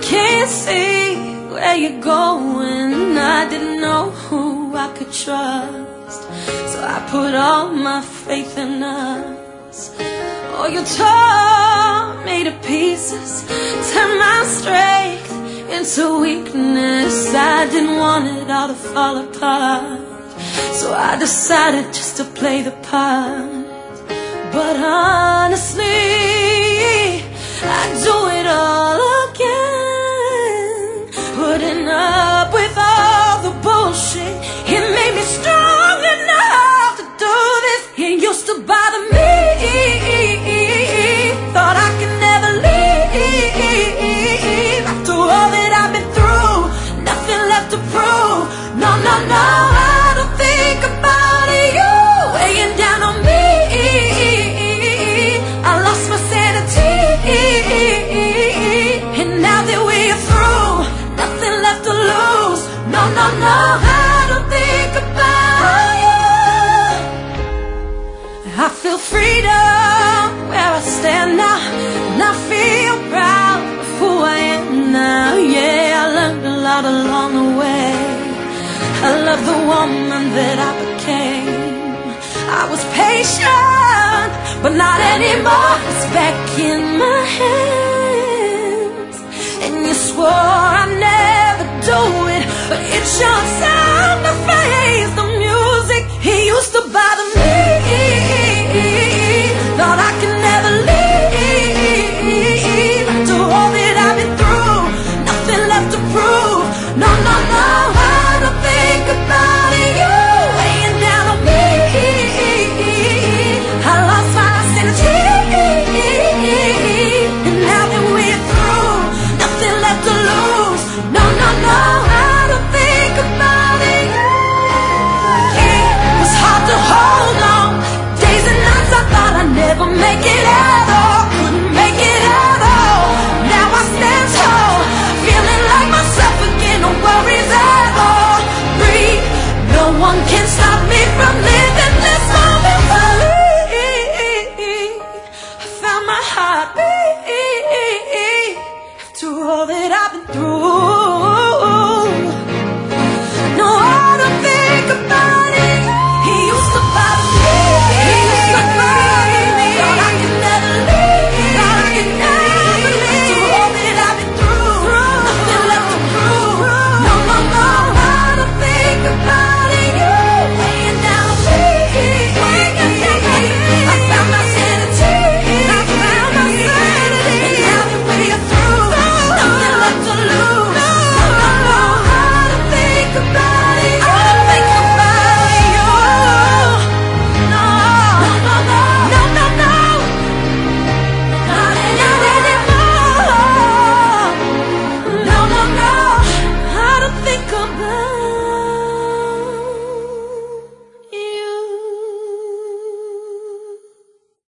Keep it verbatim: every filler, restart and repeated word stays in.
can't see where you're going. I didn't know who I could trust, so I put all my faith in us. Oh, you tore me to pieces, turned my strength into weakness. I didn't want it all to fall apart, so I decided just to play the part. But honestly, I'd do it all again. Putting up with all the bullshit, it made me strong enough to do this. It used to bother me, thought I could never leave. After all that I've been through, nothing left to prove. No, no, no, I don't think about you weighing down on me. I lost my sanity, and now that we're through, nothing left to lose. No, no, no, I don't think about you. I feel freedom where I stand now, and I feel proud of who I am now. Yeah, I learned a lot along the way. I love the woman that I became. I was patient, but not anymore. It's back in my hands. And you swore I'd never do it, but it's your time to face the music. It used to bother